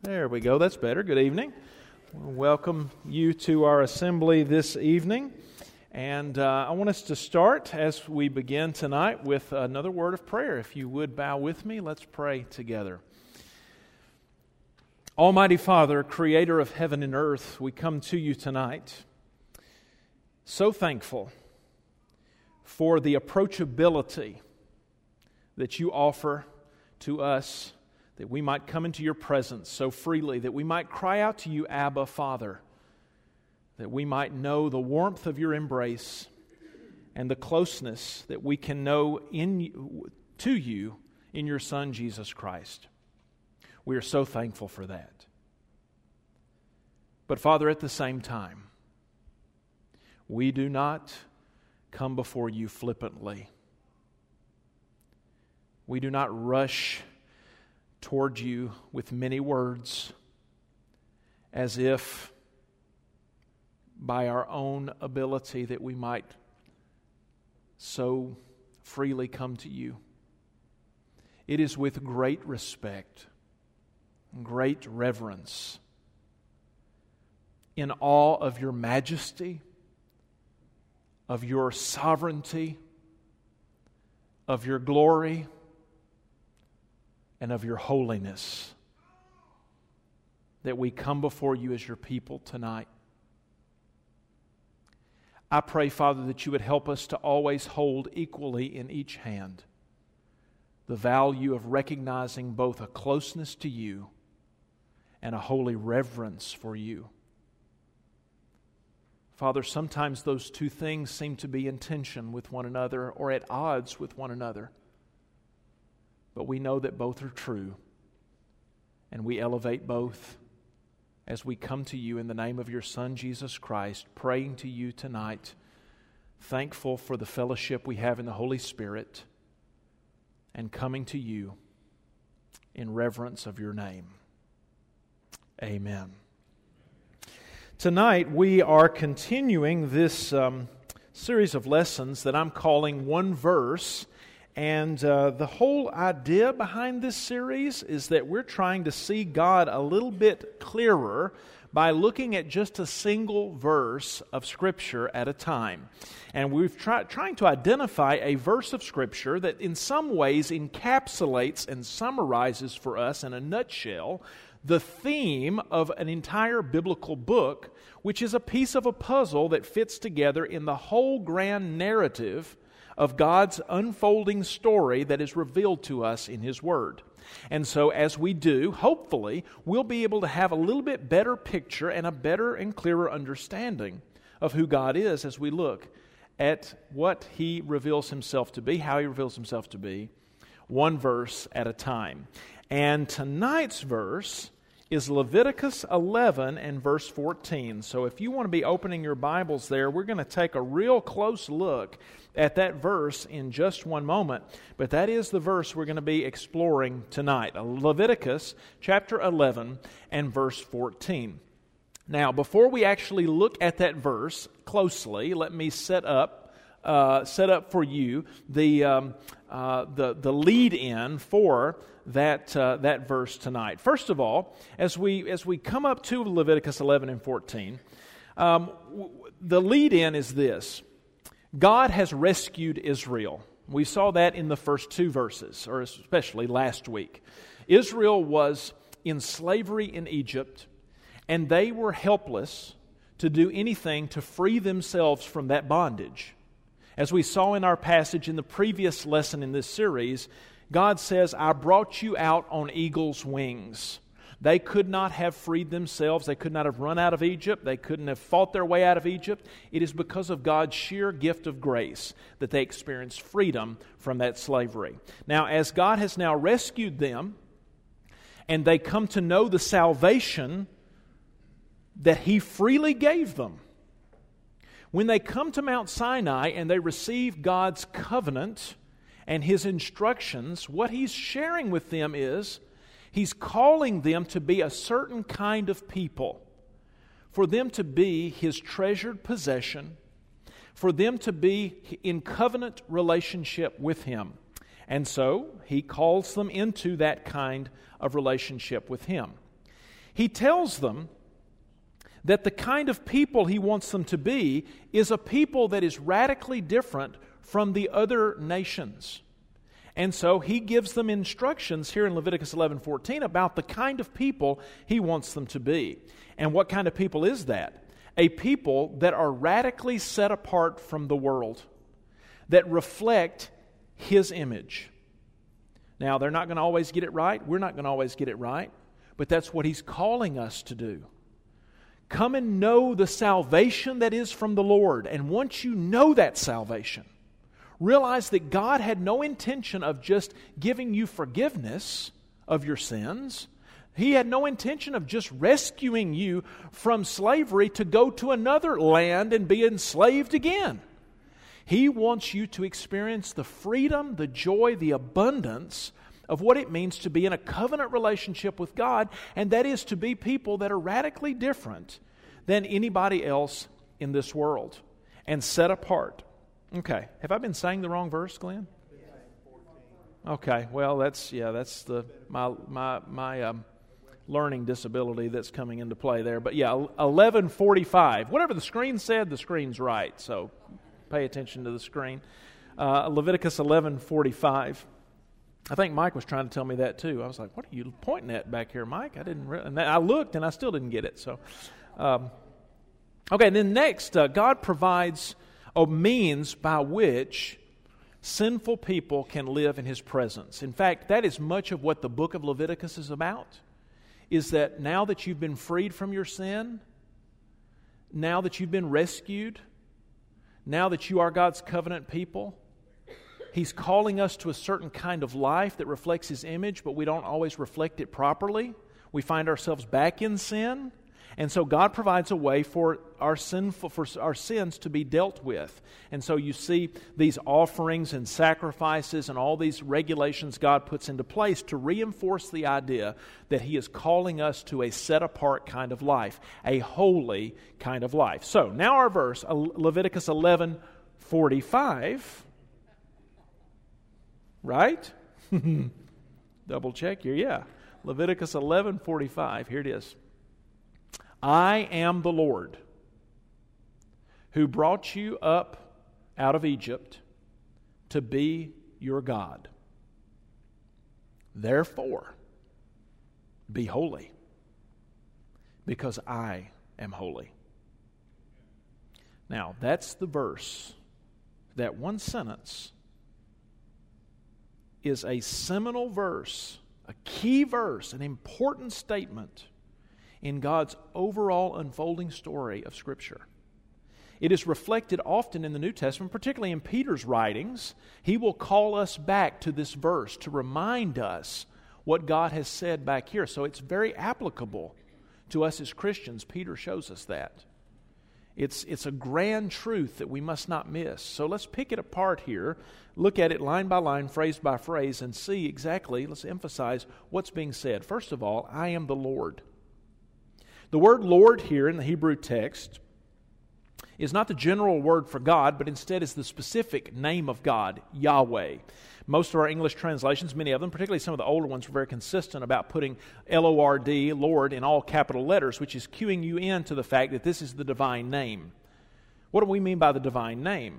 There we go. That's better. Good evening. Welcome you to our assembly this evening. And I want us to start as we begin tonight with another word of prayer. If you would bow with me, let's pray together. Almighty Father, Creator of heaven and earth, we come to you tonight so thankful for the approachability that you offer to us, that we might come into your presence so freely, that we might cry out to you, Abba, Father, that we might know the warmth of your embrace and the closeness that we can know to you in your Son, Jesus Christ. We are so thankful for that. But Father, at the same time, we do not come before you flippantly. We do not rush toward you with many words as if by our own ability that we might so freely come to you. It is with great respect, great reverence, in awe of your majesty, of your sovereignty, of your glory, and of your holiness, that we come before you as your people tonight. I pray, Father, that you would help us to always hold equally in each hand the value of recognizing both a closeness to you and a holy reverence for you. Father, sometimes those two things seem to be in tension with one another or at odds with one another. But we know that both are true, and we elevate both as we come to you in the name of your Son, Jesus Christ, praying to you tonight, thankful for the fellowship we have in the Holy Spirit, and coming to you in reverence of your name. Amen. Tonight we are continuing this series of lessons that I'm calling One Verse. And the whole idea behind this series is that we're trying to see God a little bit clearer by looking at just a single verse of Scripture at a time. And we've trying to identify a verse of Scripture that in some ways encapsulates and summarizes for us in a nutshell the theme of an entire biblical book, which is a piece of a puzzle that fits together in the whole grand narrative of God's unfolding story that is revealed to us in His Word. And so as we do, hopefully, we'll be able to have a little bit better picture and a better and clearer understanding of who God is as we look at what He reveals Himself to be, how He reveals Himself to be, one verse at a time. And tonight's verse is Leviticus 11 and verse 14. So if you want to be opening your Bibles there, we're going to take a real close look at that verse in just one moment. But that is the verse we're going to be exploring tonight. Leviticus chapter 11 and verse 14. Now, before we actually look at that verse closely, let me set up for you the lead-in for that verse tonight. First of all, as we come up to Leviticus 11 and 14, the lead-in is this: God has rescued Israel. We saw that in the first two verses, or especially last week. Israel was in slavery in Egypt, and they were helpless to do anything to free themselves from that bondage. As we saw in our passage in the previous lesson in this series, God says, I brought you out on eagle's wings. They could not have freed themselves. They could not have run out of Egypt. They couldn't have fought their way out of Egypt. It is because of God's sheer gift of grace that they experienced freedom from that slavery. Now, as God has now rescued them, and they come to know the salvation that He freely gave them, when they come to Mount Sinai and they receive God's covenant and His instructions, what He's sharing with them is He's calling them to be a certain kind of people, for them to be His treasured possession, for them to be in covenant relationship with Him. And so He calls them into that kind of relationship with Him. He tells them that the kind of people He wants them to be is a people that is radically different from the other nations. And so He gives them instructions here in Leviticus 11:14 about the kind of people He wants them to be. And what kind of people is that? A people that are radically set apart from the world, that reflect His image. Now, they're not going to always get it right. We're not going to always get it right. But that's what He's calling us to do. Come and know the salvation that is from the Lord. And once you know that salvation, realize that God had no intention of just giving you forgiveness of your sins. He had no intention of just rescuing you from slavery to go to another land and be enslaved again. He wants you to experience the freedom, the joy, the abundance of what it means to be in a covenant relationship with God, and that is to be people that are radically different than anybody else in this world and set apart. Okay, have I been saying the wrong verse, Glenn? Okay, well that's my learning disability that's coming into play there. But yeah, 11:45. Whatever the screen said, the screen's right. So pay attention to the screen. Leviticus 11:45. I think Mike was trying to tell me that too. I was like, "What are you pointing at back here, Mike?" I didn't. And I looked, and I still didn't get it. So, okay. And then next, God provides a means by which sinful people can live in His presence. In fact, that is much of what the book of Leviticus is about. Is that now that you've been freed from your sin, now that you've been rescued, now that you are God's covenant people, He's calling us to a certain kind of life that reflects His image, but we don't always reflect it properly. We find ourselves back in sin. And so God provides a way for our sins to be dealt with. And so you see these offerings and sacrifices and all these regulations God puts into place to reinforce the idea that He is calling us to a set-apart kind of life, a holy kind of life. So now our verse, Leviticus 11:45, right? Double check here, yeah. Leviticus 11:45, here it is. I am the Lord who brought you up out of Egypt to be your God. Therefore, be holy, because I am holy. Now, that's the verse. That one sentence is a seminal verse, a key verse, an important statement in God's overall unfolding story of Scripture. It is reflected often in the New Testament, particularly in Peter's writings. He will call us back to this verse to remind us what God has said back here. So it's very applicable to us as Christians. Peter shows us that. It's a grand truth that we must not miss. So let's pick it apart here, look at it line by line, phrase by phrase, and see exactly, let's emphasize what's being said. First of all, I am the Lord. The word Lord here in the Hebrew text is not the general word for God, but instead is the specific name of God, Yahweh. Most of our English translations, many of them, particularly some of the older ones, were very consistent about putting L-O-R-D, Lord, in all capital letters, which is cueing you in to the fact that this is the divine name. What do we mean by the divine name?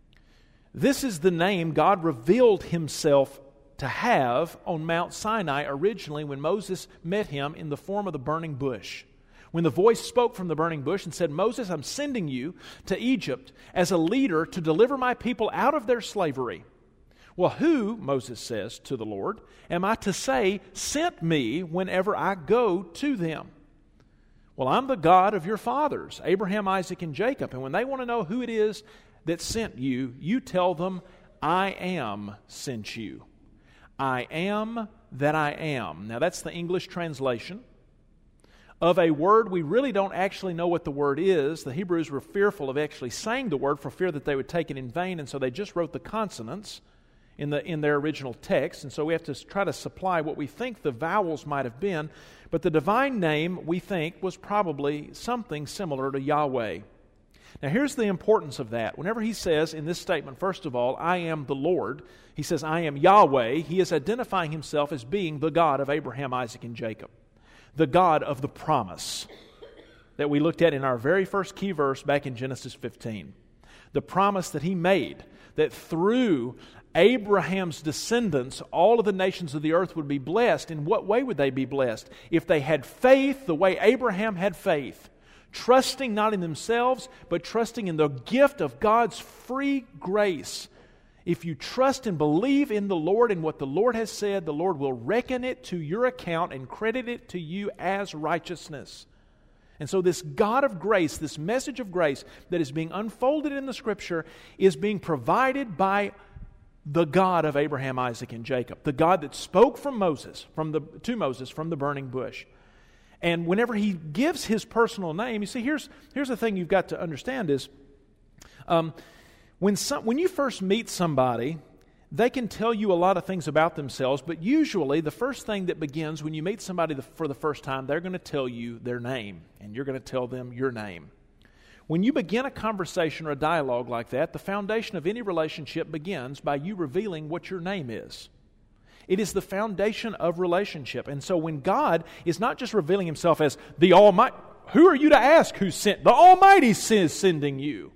This is the name God revealed Himself to have on Mount Sinai originally when Moses met Him in the form of the burning bush. When the voice spoke from the burning bush and said, Moses, I'm sending you to Egypt as a leader to deliver my people out of their slavery. Well, who, Moses says to the Lord, am I to say sent me whenever I go to them? Well, I'm the God of your fathers, Abraham, Isaac, and Jacob. And when they want to know who it is that sent you, you tell them, I am sent you. I am that I am. Now, that's the English translation of a word we really don't actually know what the word is. The Hebrews were fearful of actually saying the word for fear that they would take it in vain, and so they just wrote the consonants in their original text, and so we have to try to supply what we think the vowels might have been, but the divine name, we think, was probably something similar to Yahweh. Now here's the importance of that. Whenever he says in this statement, first of all, I am the Lord, he says, I am Yahweh, he is identifying himself as being the God of Abraham, Isaac, and Jacob. the God of the promise that we looked at in our very first key verse back in Genesis 15. The promise that He made that through Abraham's descendants, all of the nations of the earth would be blessed. In what way would they be blessed? If they had faith the way Abraham had faith, trusting not in themselves, but trusting in the gift of God's free grace. If you trust and believe in the Lord and what the Lord has said, the Lord will reckon it to your account and credit it to you as righteousness. And so this God of grace, this message of grace that is being unfolded in the Scripture is being provided by the God of Abraham, Isaac, and Jacob. The God that spoke to Moses from the burning bush. And whenever He gives His personal name, you see, here's the thing you've got to understand is, when you first meet somebody, they can tell you a lot of things about themselves, but usually the first thing that begins when you meet somebody for the first time, they're going to tell you their name, and you're going to tell them your name. When you begin a conversation or a dialogue like that, the foundation of any relationship begins by you revealing what your name is. It is the foundation of relationship. And so when God is not just revealing Himself as the Almighty, who are you to ask who sent? The Almighty is sending you.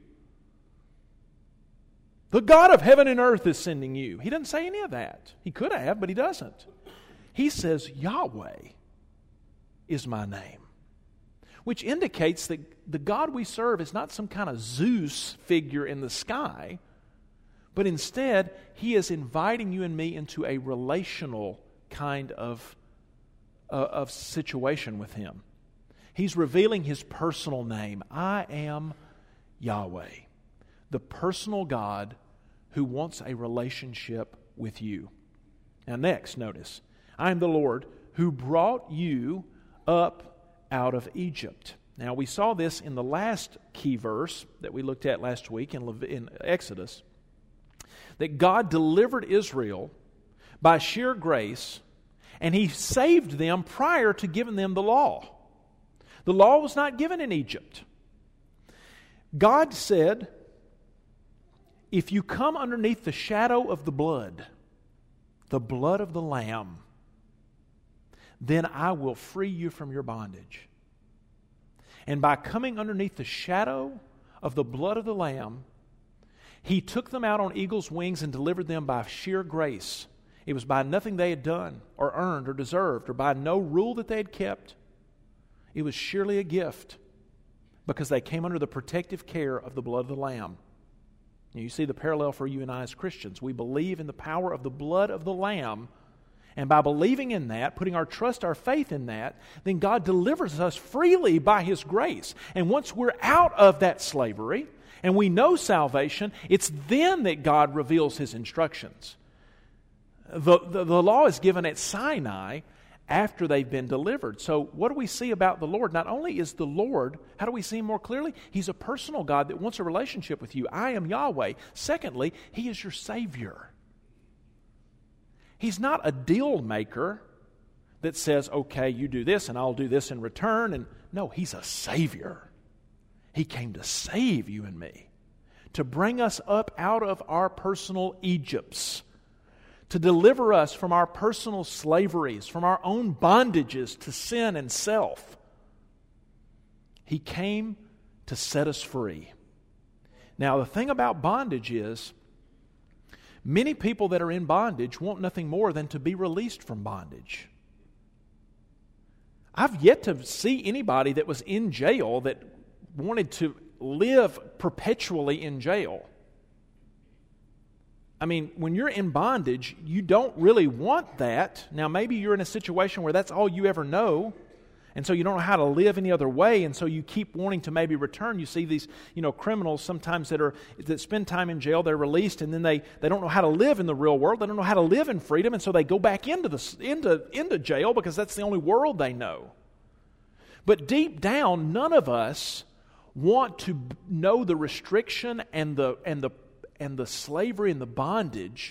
The God of heaven and earth is sending you. He doesn't say any of that. He could have, but He doesn't. He says, Yahweh is my name. Which indicates that the God we serve is not some kind of Zeus figure in the sky, but instead, He is inviting you and me into a relational kind of situation with Him. He's revealing His personal name. I am Yahweh, the personal God who wants a relationship with you. Now next, notice, I am the Lord who brought you up out of Egypt. Now we saw this in the last key verse that we looked at last week in Exodus, that God delivered Israel by sheer grace, and He saved them prior to giving them the law. The law was not given in Egypt. God said, if you come underneath the shadow of the blood of the Lamb, then I will free you from your bondage. And by coming underneath the shadow of the blood of the Lamb, He took them out on eagle's wings and delivered them by sheer grace. It was by nothing they had done or earned or deserved or by no rule that they had kept. It was surely a gift because they came under the protective care of the blood of the Lamb. And you see the parallel for you and I as Christians. We believe in the power of the blood of the Lamb, and by believing in that, putting our trust, our faith in that, then God delivers us freely by His grace. And once we're out of that slavery, and we know salvation, it's then that God reveals His instructions. The law is given at Sinai after they've been delivered. So what do we see about the Lord? Not only is the Lord, how do we see Him more clearly? He's a personal God that wants a relationship with you. I am Yahweh. Secondly, He is your Savior. He's not a deal maker that says, okay, you do this and I'll do this in return. And no, He's a Savior. He came to save you and me, to bring us up out of our personal Egypts, to deliver us from our personal slaveries, from our own bondages to sin and self. He came to set us free. Now, the thing about bondage is, many people that are in bondage want nothing more than to be released from bondage. I've yet to see anybody that was in jail that wanted to live perpetually in jail. I mean, when you're in bondage, you don't really want that. Now, maybe you're in a situation where that's all you ever know, and so you don't know how to live any other way, and so you keep wanting to maybe return. You see these, criminals sometimes that spend time in jail, they're released, and then they don't know how to live in the real world. They don't know how to live in freedom, and so they go back into jail because that's the only world they know. But deep down, none of us want to know the restriction and the slavery and the bondage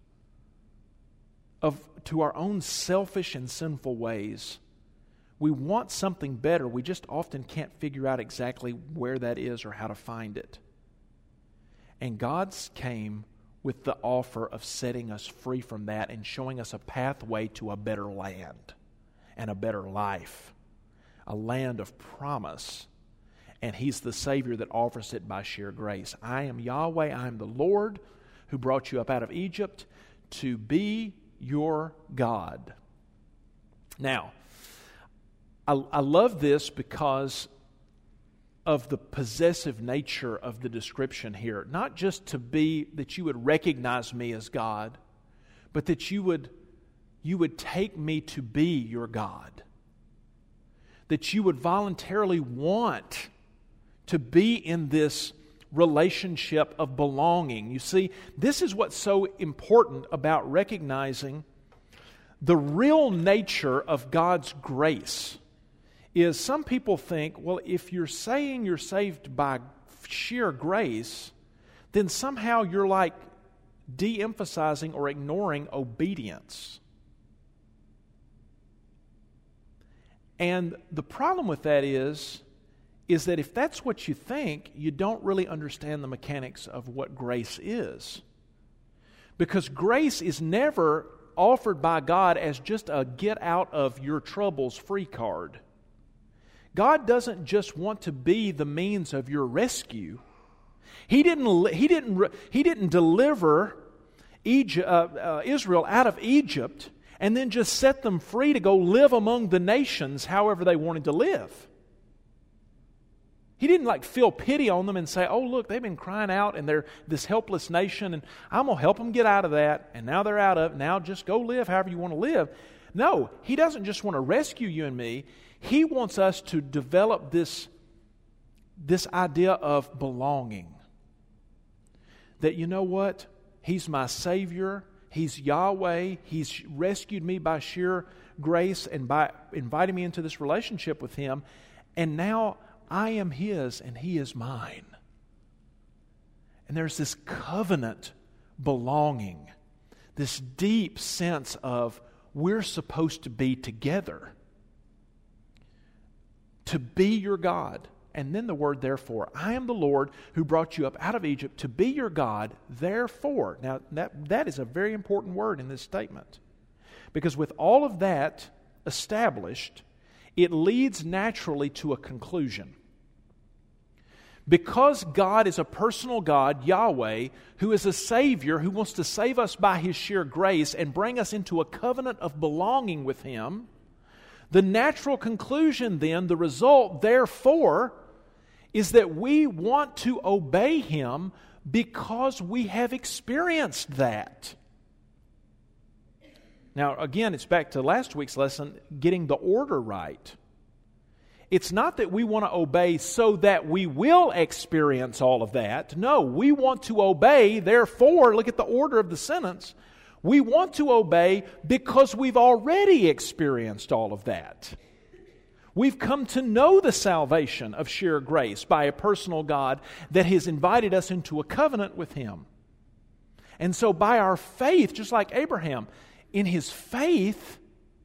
to our own selfish and sinful ways. We want something better. We just often can't figure out exactly where that is or how to find it. And God came with the offer of setting us free from that and showing us a pathway to a better land. and a better life, a land of promise. And He's the Savior that offers it by sheer grace. I am Yahweh, I am the Lord who brought you up out of Egypt to be your God. Now, I love this because of the possessive nature of the description here. Not just to be that you would recognize me as God, but that you would take me to be your God. That you would voluntarily want to be in this relationship of belonging. You see, this is what's so important about recognizing the real nature of God's grace. Is some people think, well, if you're saying you're saved by sheer grace, then somehow you're like de-emphasizing or ignoring obedience. And the problem with that is that if that's what you think, you don't really understand the mechanics of what grace is. Because grace is never offered by God as just a get out of your troubles free card. God doesn't just want to be the means of your rescue. He didn't deliver Israel out of Egypt and then just set them free to go live among the nations however they wanted to live. He didn't feel pity on them and say, oh look, they've been crying out and they're this helpless nation and I'm going to help them get out of that, and now they're out of it, now just go live however you want to live. No, He doesn't just want to rescue you and me. He wants us to develop this idea of belonging. That you know what? He's my Savior. He's Yahweh. He's rescued me by sheer grace and by inviting me into this relationship with Him. And now I am His and He is mine. And there's this covenant belonging, this deep sense of we're supposed to be together, to be your God. And then the word therefore. I am the Lord who brought you up out of Egypt to be your God, therefore. Now that is a very important word in this statement. Because with all of that established, it leads naturally to a conclusion. Because God is a personal God, Yahweh, who is a Savior who wants to save us by His sheer grace and bring us into a covenant of belonging with Him, the natural conclusion then, the result, therefore, is that we want to obey Him because we have experienced that. Now, again, it's back to last week's lesson, getting the order right. It's not that we want to obey so that we will experience all of that. No, we want to obey, therefore, look at the order of the sentence. We want to obey because we've already experienced all of that. We've come to know the salvation of sheer grace by a personal God that has invited us into a covenant with Him. And so by our faith, just like Abraham, in his faith,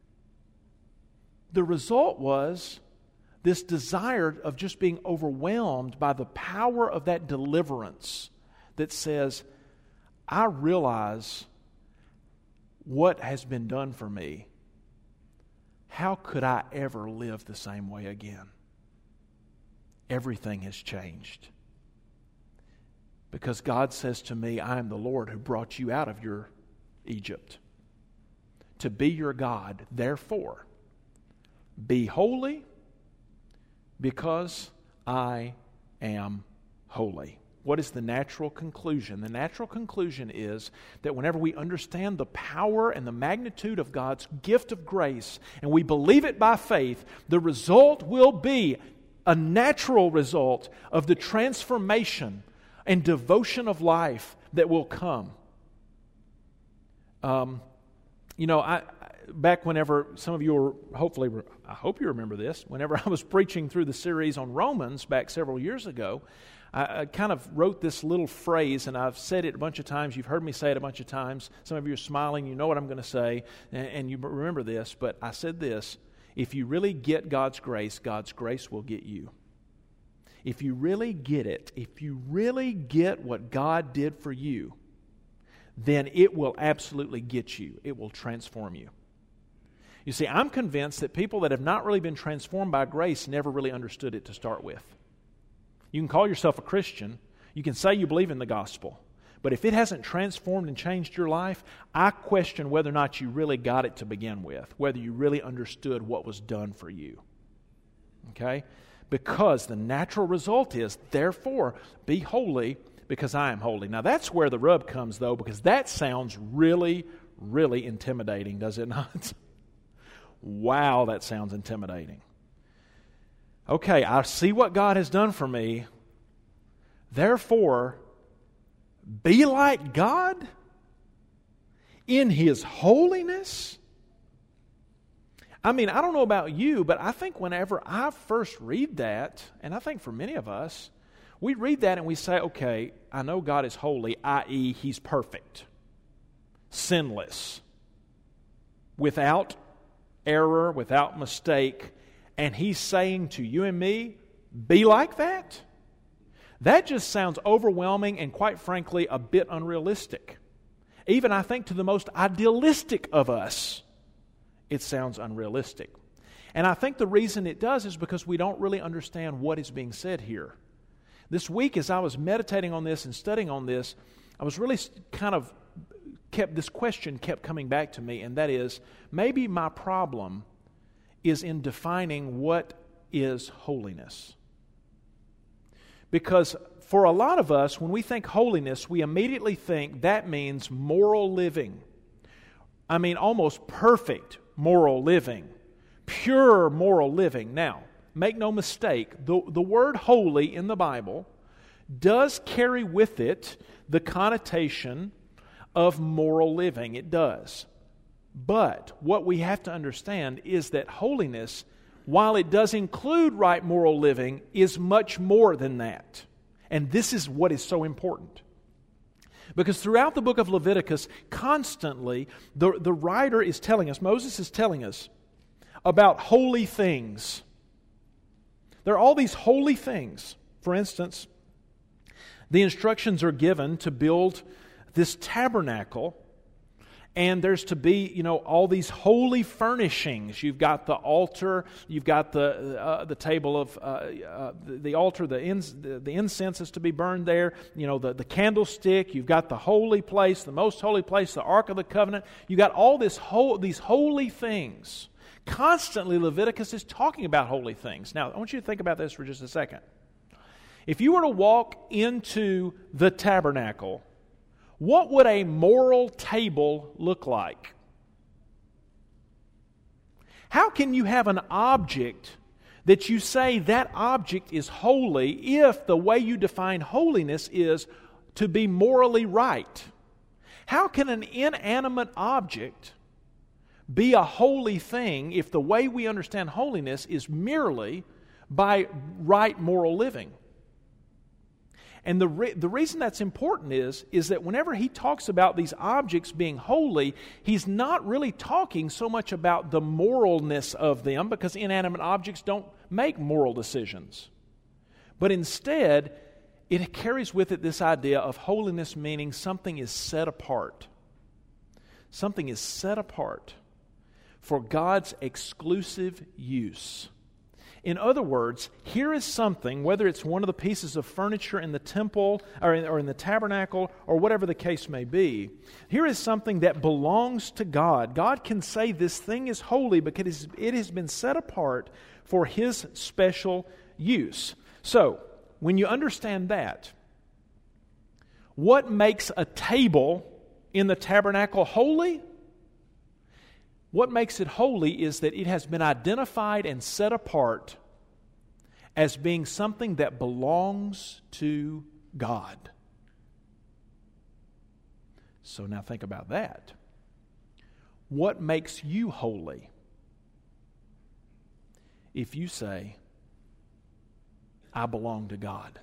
the result was this desire of just being overwhelmed by the power of that deliverance that says, I realize what has been done for me. How could I ever live the same way again? Everything has changed. Because God says to me, I am the Lord who brought you out of your Egypt to be your God. Therefore, be holy because I am holy. What is the natural conclusion? The natural conclusion is that whenever we understand the power and the magnitude of God's gift of grace, and we believe it by faith, the result will be a natural result of the transformation and devotion of life that will come. Back whenever some of you were, I hope you remember this, whenever I was preaching through the series on Romans back several years ago, I kind of wrote this little phrase, and I've said it a bunch of times. You've heard me say it a bunch of times. Some of you are smiling. You know what I'm going to say, and you remember this. But I said this: if you really get God's grace will get you. If you really get it, if you really get what God did for you, then it will absolutely get you. It will transform you. You see, I'm convinced that people that have not really been transformed by grace never really understood it to start with. You can call yourself a Christian. You can say you believe in the gospel. But if it hasn't transformed and changed your life, I question whether or not you really got it to begin with, whether you really understood what was done for you. Okay? Because the natural result is, therefore, be holy because I am holy. Now that's where the rub comes, though, because that sounds really, really intimidating, does it not? Wow, that sounds intimidating. Okay, I see what God has done for me. Therefore, be like God in His holiness? I mean, I don't know about you, but I think whenever I first read that, and I think for many of us, we read that and we say, okay, I know God is holy, i.e., He's perfect, sinless, without error, without mistake, and He's saying to you and me, be like that? That just sounds overwhelming and, quite frankly, a bit unrealistic. Even, I think, to the most idealistic of us, it sounds unrealistic. And I think the reason it does is because we don't really understand what is being said here. This week, as I was meditating on this and studying on this, I was really this question kept coming back to me, and that is, maybe my problem is in defining what is holiness. Because for a lot of us, when we think holiness, we immediately think that means moral living. I mean, almost perfect moral living, pure moral living. Now, make no mistake, the word holy in the Bible does carry with it the connotation of moral living. It does. But what we have to understand is that holiness, while it does include right moral living, is much more than that. And this is what is so important. Because throughout the book of Leviticus, constantly, the writer is telling us, Moses is telling us, about holy things. There are all these holy things. For instance, the instructions are given to build this tabernacle, and there's to be, all these holy furnishings. You've got the altar, you've got the table of the altar, the incense is to be burned there. The candlestick. You've got the holy place, the most holy place, the Ark of the Covenant. You got all these holy things. Constantly, Leviticus is talking about holy things. Now, I want you to think about this for just a second. If you were to walk into the tabernacle, what would a moral table look like? How can you have an object that you say that object is holy if the way you define holiness is to be morally right? How can an inanimate object be a holy thing if the way we understand holiness is merely by right moral living? And the reason that's important is that whenever he talks about these objects being holy, he's not really talking so much about the moralness of them, because inanimate objects don't make moral decisions. But instead, it carries with it this idea of holiness, meaning something is set apart. Something is set apart for God's exclusive use. In other words, here is something, whether it's one of the pieces of furniture in the temple or in the tabernacle or whatever the case may be, here is something that belongs to God. God can say this thing is holy because it has been set apart for His special use. So, when you understand that, what makes a table in the tabernacle holy? What makes it holy is that it has been identified and set apart as being something that belongs to God. So now think about that. What makes you holy? If you say, I belong to God.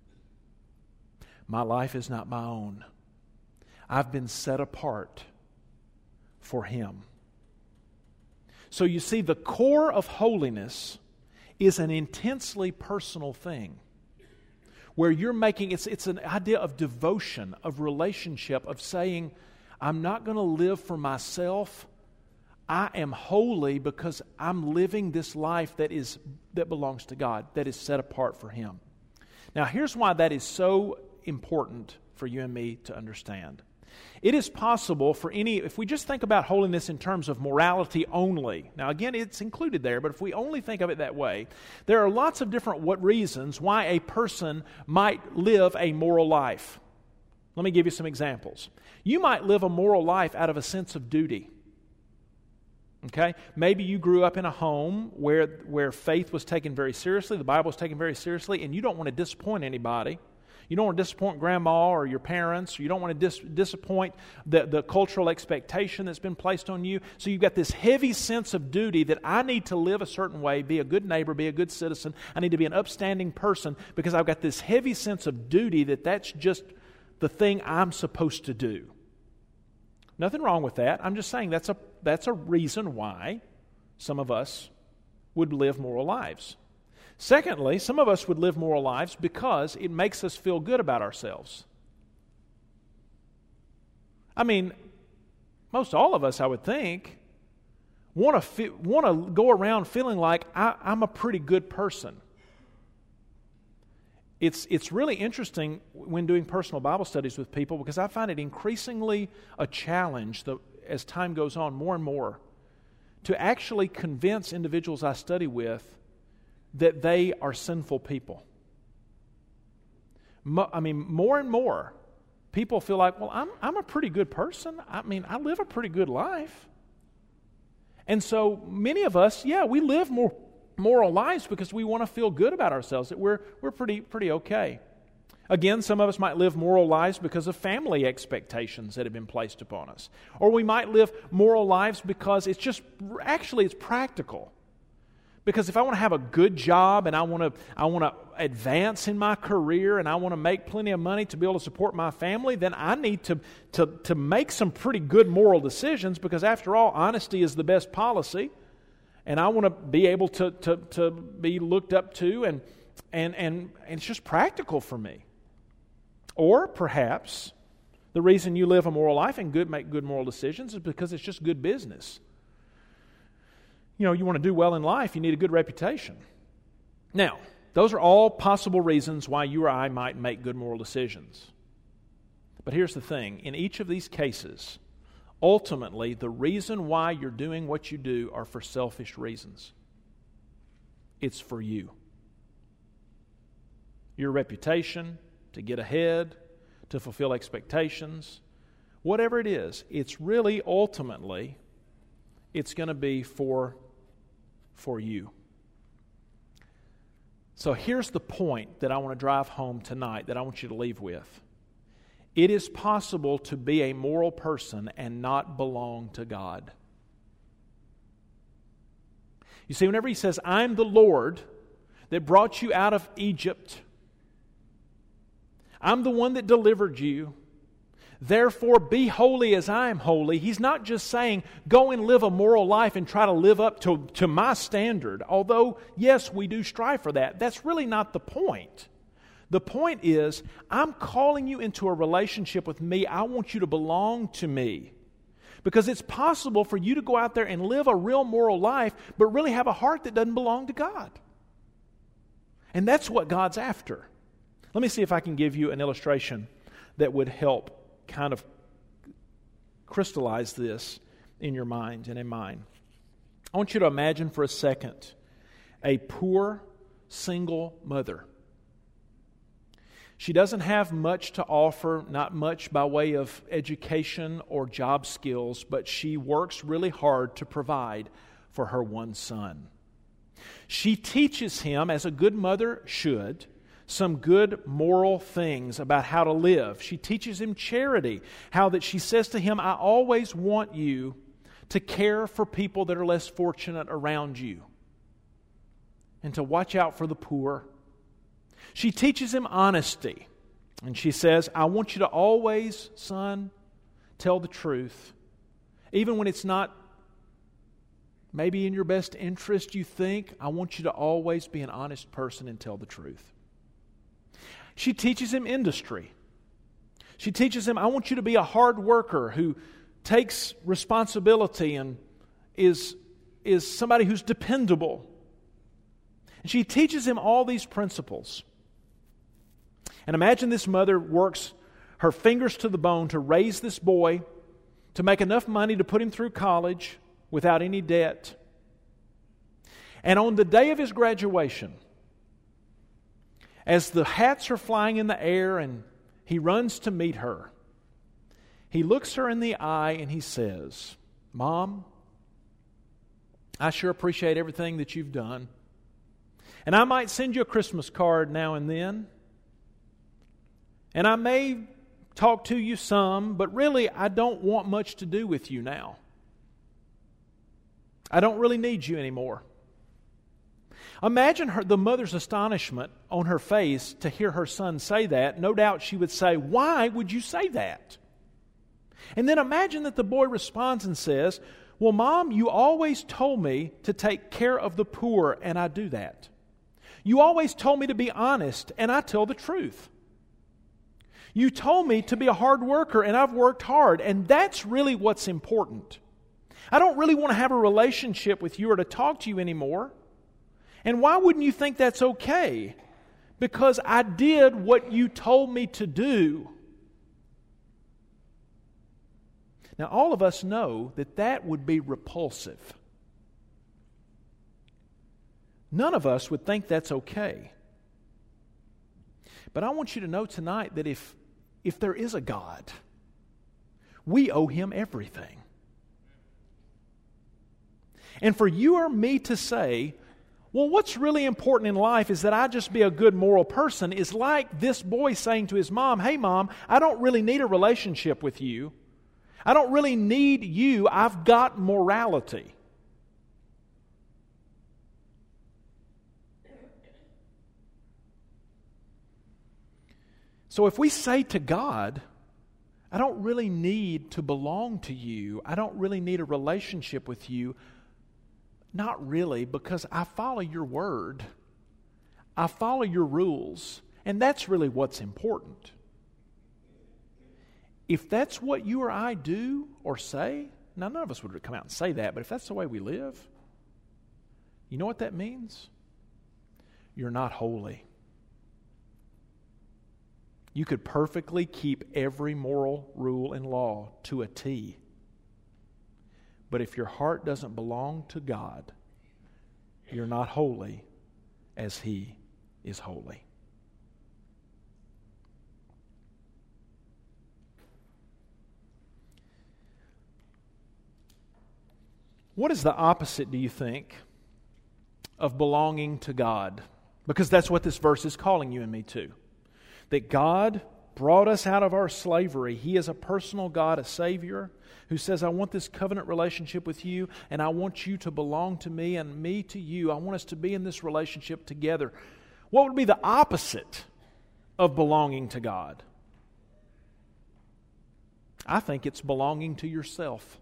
My life is not my own. I've been set apart for Him. So you see, the core of holiness is an intensely personal thing, where you're making, it's an idea of devotion, of relationship, of saying, I'm not going to live for myself. I am holy because I'm living this life that belongs to God, that is set apart for Him. Now, here's why that is so important for you and me to understand. It is possible for if we just think about holiness in terms of morality only. Now, again, it's included there, but if we only think of it that way, there are lots of different reasons why a person might live a moral life. Let me give you some examples. You might live a moral life out of a sense of duty. Okay? Maybe you grew up in a home where faith was taken very seriously, the Bible was taken very seriously, and you don't want to disappoint anybody. You don't want to disappoint grandma or your parents. Or you don't want to disappoint the cultural expectation that's been placed on you. So you've got this heavy sense of duty that I need to live a certain way, be a good neighbor, be a good citizen. I need to be an upstanding person because I've got this heavy sense of duty that's just the thing I'm supposed to do. Nothing wrong with that. I'm just saying that's a reason why some of us would live moral lives. Secondly, some of us would live moral lives because it makes us feel good about ourselves. I mean, most all of us, I would think, want to go around feeling like I'm a pretty good person. It's really interesting when doing personal Bible studies with people because I find it increasingly a challenge as time goes on more and more to actually convince individuals I study with that they are sinful people. I mean, more and more, people feel like, well, I'm a pretty good person. I mean, I live a pretty good life. And so many of us, we live more moral lives because we want to feel good about ourselves, that we're pretty okay. Again, some of us might live moral lives because of family expectations that have been placed upon us. Or we might live moral lives because it's practical. Because if I want to have a good job and I want to advance in my career and I want to make plenty of money to be able to support my family, then I need to make some pretty good moral decisions because after all, honesty is the best policy. And I want to be able to be looked up to and it's just practical for me. Or perhaps the reason you live a moral life and make good moral decisions is because it's just good business. You want to do well in life, you need a good reputation. Now, those are all possible reasons why you or I might make good moral decisions. But here's the thing. In each of these cases, ultimately, the reason why you're doing what you do are for selfish reasons. It's for you. Your reputation, to get ahead, to fulfill expectations, whatever it is, it's really ultimately, it's going to be for you. So here's the point that I want to drive home tonight that I want you to leave with. It is possible to be a moral person and not belong to God. You see, whenever He says, I'm the Lord that brought you out of Egypt, I'm the one that delivered you, therefore be holy as I am holy. He's not just saying, go and live a moral life and try to live up to my standard. Although, yes, we do strive for that. That's really not the point. The point is, I'm calling you into a relationship with me. I want you to belong to me. Because it's possible for you to go out there and live a real moral life, but really have a heart that doesn't belong to God. And that's what God's after. Let me see if I can give you an illustration that would help kind of crystallize this in your mind and in mine. I want you to imagine for a second a poor single mother. She doesn't have much to offer, not much by way of education or job skills, but she works really hard to provide for her one son. She teaches him, as a good mother should, some good moral things about how to live. She teaches him charity, how that she says to him, I always want you to care for people that are less fortunate around you and to watch out for the poor. She teaches him honesty, and she says, I want you to always, son, tell the truth. Even when it's not maybe in your best interest, you think, I want you to always be an honest person and tell the truth. She teaches him industry. She teaches him, I want you to be a hard worker who takes responsibility and is somebody who's dependable. And she teaches him all these principles. And imagine this mother works her fingers to the bone to raise this boy, to make enough money to put him through college without any debt. And on the day of his graduation, as the hats are flying in the air and he runs to meet her, he looks her in the eye and he says, "Mom, I sure appreciate everything that you've done. And I might send you a Christmas card now and then. And I may talk to you some, but really I don't want much to do with you now. I don't really need you anymore." Imagine the mother's astonishment on her face to hear her son say that. No doubt she would say, "Why would you say that?" And then imagine that the boy responds and says, "Well, Mom, you always told me to take care of the poor, and I do that. You always told me to be honest, and I tell the truth. You told me to be a hard worker, and I've worked hard, and that's really what's important. I don't really want to have a relationship with you or to talk to you anymore. And why wouldn't you think that's okay? Because I did what you told me to do." Now, all of us know that that would be repulsive. None of us would think that's okay. But I want you to know tonight that if there is a God, we owe Him everything. And for you or me to say, "Well, what's really important in life is that I just be a good moral person," is like this boy saying to his mom, "Hey, Mom, I don't really need a relationship with you. I don't really need you. I've got morality." So if we say to God, "I don't really need to belong to you. I don't really need a relationship with you," not really, because I follow your word. I follow your rules, and that's really what's important. If that's what you or I do or say, now none of us would come out and say that, but if that's the way we live, you know what that means? You're not holy. You could perfectly keep every moral rule and law to a T. But if your heart doesn't belong to God, you're not holy as He is holy. What is the opposite, do you think, of belonging to God? Because that's what this verse is calling you and me to. That God brought us out of our slavery. He is a personal God, a Savior, who says, "I want this covenant relationship with you, and I want you to belong to me and me to you. I want us to be in this relationship together." What would be the opposite of belonging to God? I think it's belonging to yourself.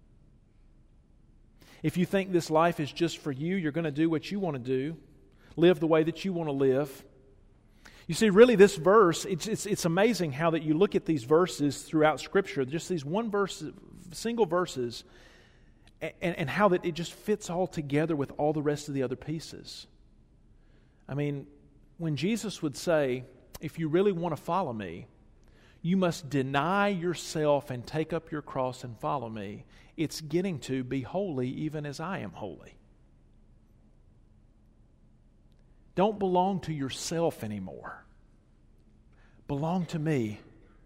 If you think this life is just for you, you're going to do what you want to do, live the way that you want to live. You see, really, this verse, it's amazing how that you look at these verses throughout Scripture, just these single verses, and how that it just fits all together with all the rest of the other pieces. I mean, when Jesus would say, "If you really want to follow me, you must deny yourself and take up your cross and follow me," it's getting to be holy even as I am holy. Don't belong to yourself anymore. Belong to me.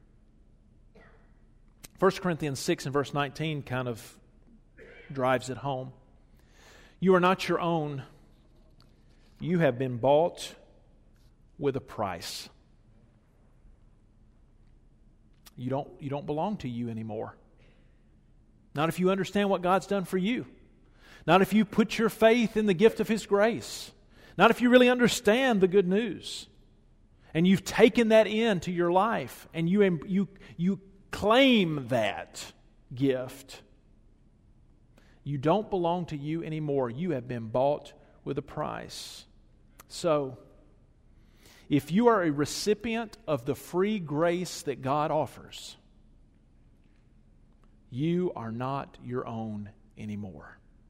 1 Corinthians 6 and verse 19 kind of drives it home. "You are not your own. You have been bought with a price." You don't belong to you anymore. Not if you understand what God's done for you. Not if you put your faith in the gift of His grace. Not if you really understand the good news. And you've taken that into your life. And you claim that gift. You don't belong to you anymore. You have been bought with a price. So, if you are a recipient of the free grace that God offers, you are not your own anymore.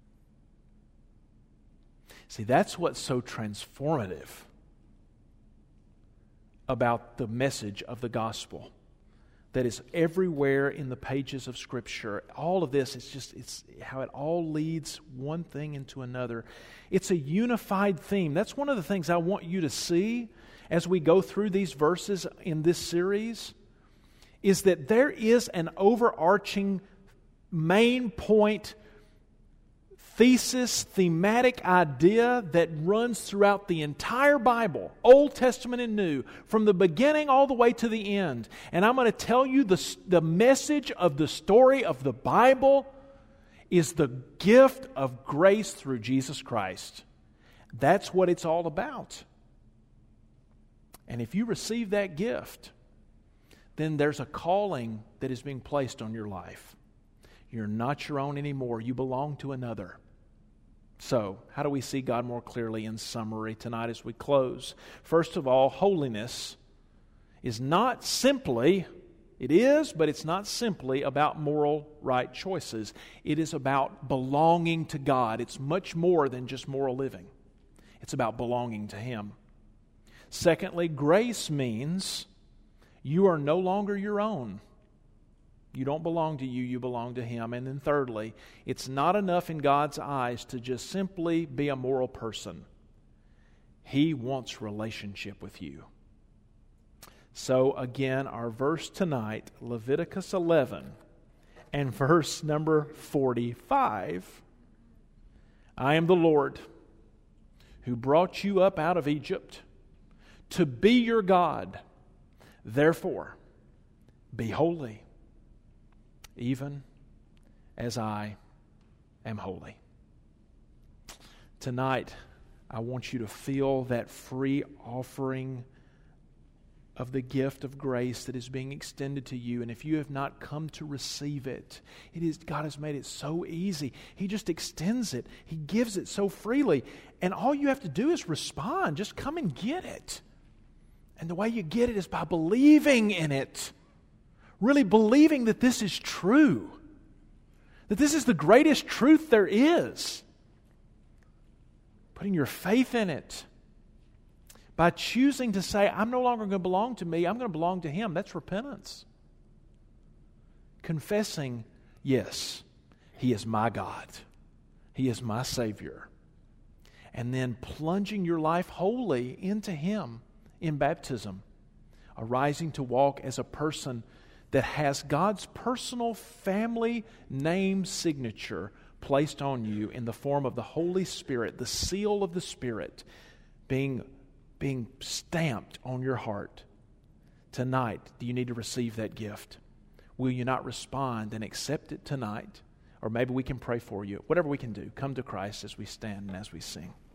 See, that's what's so transformative about the message of the gospel that is everywhere in the pages of Scripture. All of this it's how it all leads one thing into another. It's a unified theme. That's one of the things I want you to see as we go through these verses in this series, is that there is an overarching main point, thesis, thematic idea that runs throughout the entire Bible, Old Testament and New, from the beginning all the way to the end. And I'm going to tell you the message of the story of the Bible is the gift of grace through Jesus Christ. That's what it's all about. And if you receive that gift, then there's a calling that is being placed on your life. You're not your own anymore. You belong to another. So, how do we see God more clearly in summary tonight as we close? First of all, holiness is not simply, it is, but it's not simply about moral right choices. It is about belonging to God. It's much more than just moral living. It's about belonging to Him. Secondly, grace means you are no longer your own. You don't belong to you, you belong to Him. And then thirdly, it's not enough in God's eyes to just simply be a moral person. He wants relationship with you. So again, our verse tonight, Leviticus 11 and verse number 45. I am the Lord who brought you up out of Egypt to be your God. Therefore, be holy, even as I am holy. Tonight, I want you to feel that free offering of the gift of grace that is being extended to you. And if you have not come to receive it, God has made it so easy. He just extends it. He gives it so freely. And all you have to do is respond. Just come and get it. And the way you get it is by believing in it. Really believing that this is true. That this is the greatest truth there is. Putting your faith in it. By choosing to say, I'm no longer going to belong to me, I'm going to belong to Him. That's repentance. Confessing, yes, He is my God. He is my Savior. And then plunging your life wholly into Him in baptism. Arising to walk as a person that has God's personal family name signature placed on you in the form of the Holy Spirit, the seal of the Spirit, being stamped on your heart. Tonight, do you need to receive that gift? Will you not respond and accept it tonight? Or maybe we can pray for you. Whatever we can do, come to Christ as we stand and as we sing.